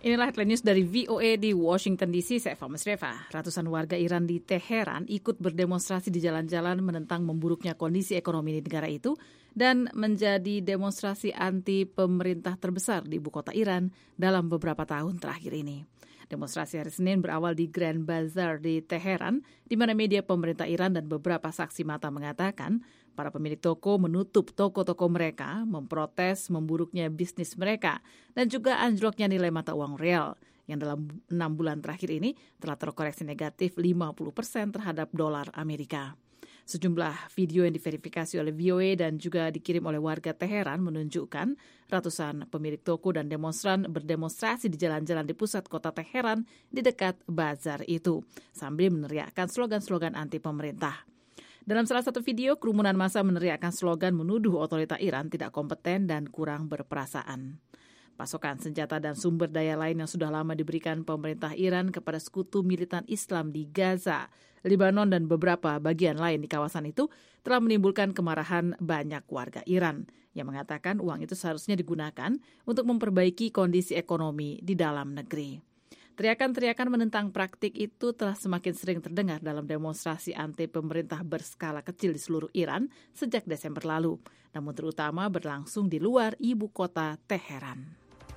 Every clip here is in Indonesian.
Inilah headline news dari VOA di Washington DC, saya Fahmi Sreva. Ratusan warga Iran di Teheran ikut berdemonstrasi di jalan-jalan menentang memburuknya kondisi ekonomi di negara itu dan menjadi demonstrasi anti pemerintah terbesar di ibu kota Iran dalam beberapa tahun terakhir ini. Demonstrasi hari Senin berawal di Grand Bazaar di Teheran, di mana media pemerintah Iran dan beberapa saksi mata mengatakan para pemilik toko menutup toko-toko mereka, memprotes memburuknya bisnis mereka, dan juga anjloknya nilai mata uang real, yang dalam 6 bulan terakhir ini telah terkoreksi negatif 50% terhadap dolar Amerika. Sejumlah video yang diverifikasi oleh VOA dan juga dikirim oleh warga Teheran menunjukkan ratusan pemilik toko dan demonstran berdemonstrasi di jalan-jalan di pusat kota Teheran di dekat bazar itu, sambil meneriakkan slogan-slogan anti pemerintah. Dalam salah satu video, kerumunan massa meneriakkan slogan menuduh otorita Iran tidak kompeten dan kurang berperasaan. Pasokan senjata dan sumber daya lain yang sudah lama diberikan pemerintah Iran kepada sekutu militan Islam di Gaza, Lebanon, dan beberapa bagian lain di kawasan itu telah menimbulkan kemarahan banyak warga Iran yang mengatakan uang itu seharusnya digunakan untuk memperbaiki kondisi ekonomi di dalam negeri. Teriakan-teriakan menentang praktik itu telah semakin sering terdengar dalam demonstrasi anti pemerintah berskala kecil di seluruh Iran sejak Desember lalu, namun terutama berlangsung di luar ibu kota Teheran.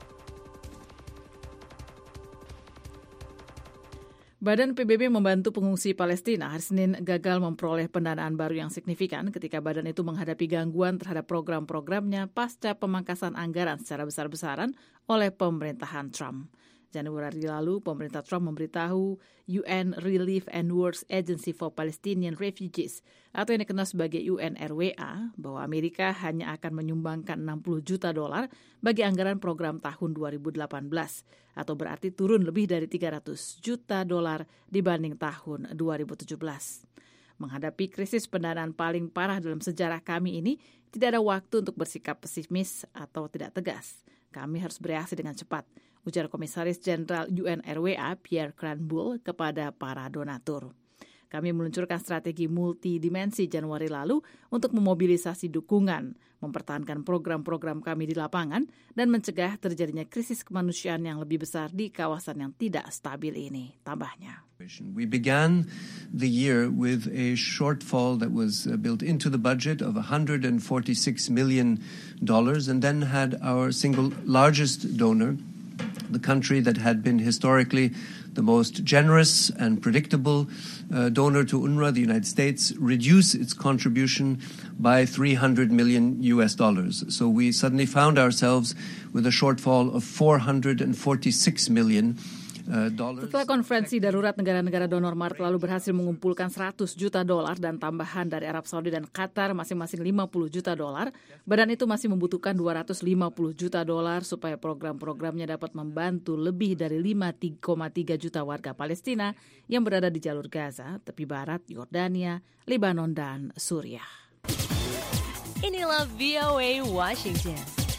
Badan PBB membantu pengungsi Palestina hari Senin gagal memperoleh pendanaan baru yang signifikan ketika badan itu menghadapi gangguan terhadap program-programnya pasca pemangkasan anggaran secara besar-besaran oleh pemerintahan Trump. Januari lalu, pemerintah Trump memberitahu UN Relief and Works Agency for Palestinian Refugees atau yang dikenal sebagai UNRWA bahwa Amerika hanya akan menyumbangkan $60 juta bagi anggaran program tahun 2018 atau berarti turun lebih dari $300 juta dibanding tahun 2017. Menghadapi krisis pendanaan paling parah dalam sejarah kami ini, tidak ada waktu untuk bersikap pesimis atau tidak tegas. Kami harus bereaksi dengan cepat, ujar Komisaris Jenderal UNRWA Pierre Cranbull kepada para donatur. Kami meluncurkan strategi multidimensi Januari lalu untuk memobilisasi dukungan, mempertahankan program-program kami di lapangan, dan mencegah terjadinya krisis kemanusiaan yang lebih besar di kawasan yang tidak stabil ini, tambahnya. We began the year with a shortfall that was built into the budget of $146 million and then had our single largest donor, the country that had been historically the most generous and predictable donor to UNRWA, the United States, reduce its contribution by $300 million. So we suddenly found ourselves with a shortfall of $446 million. Setelah konferensi darurat negara-negara donor Maret lalu berhasil mengumpulkan $100 juta dan tambahan dari Arab Saudi dan Qatar masing-masing $50 juta, badan itu masih membutuhkan $250 juta supaya program-programnya dapat membantu lebih dari 5,3 juta warga Palestina yang berada di jalur Gaza, tepi barat, Yordania, Lebanon, dan Suriah. Inilah VOA Washington.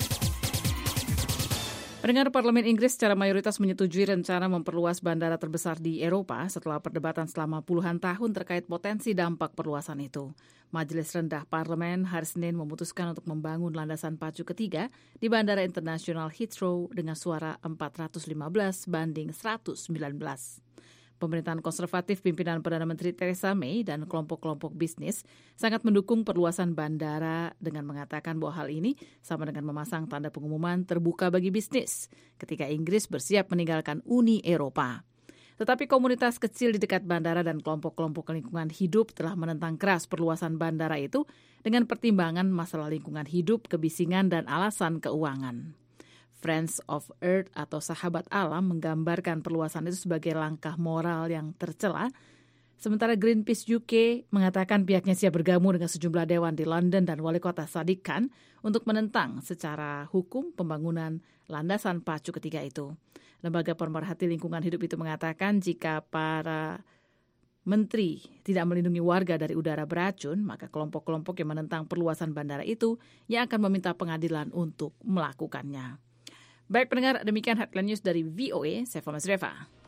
Pendengar, Parlemen Inggris secara mayoritas menyetujui rencana memperluas bandara terbesar di Eropa setelah perdebatan selama puluhan tahun terkait potensi dampak perluasan itu. Majelis Rendah Parlemen hari Senin memutuskan untuk membangun landasan pacu ketiga di Bandara Internasional Heathrow dengan suara 415 banding 119. Pemerintahan konservatif pimpinan Perdana Menteri Theresa May dan kelompok-kelompok bisnis sangat mendukung perluasan bandara dengan mengatakan bahwa hal ini sama dengan memasang tanda pengumuman terbuka bagi bisnis ketika Inggris bersiap meninggalkan Uni Eropa. Tetapi komunitas kecil di dekat bandara dan kelompok-kelompok lingkungan hidup telah menentang keras perluasan bandara itu dengan pertimbangan masalah lingkungan hidup, kebisingan, dan alasan keuangan. Friends of Earth atau Sahabat Alam menggambarkan perluasan itu sebagai langkah moral yang tercela. Sementara Greenpeace UK mengatakan pihaknya siap bergabung dengan sejumlah dewan di London dan wali kota Sadiq Khan untuk menentang secara hukum pembangunan landasan pacu ketiga itu. Lembaga pemerhati lingkungan hidup itu mengatakan jika para menteri tidak melindungi warga dari udara beracun, maka kelompok-kelompok yang menentang perluasan bandara itu yang akan meminta pengadilan untuk melakukannya. Baik pendengar, demikian headline news dari VOA, saya Fahmi Sreva.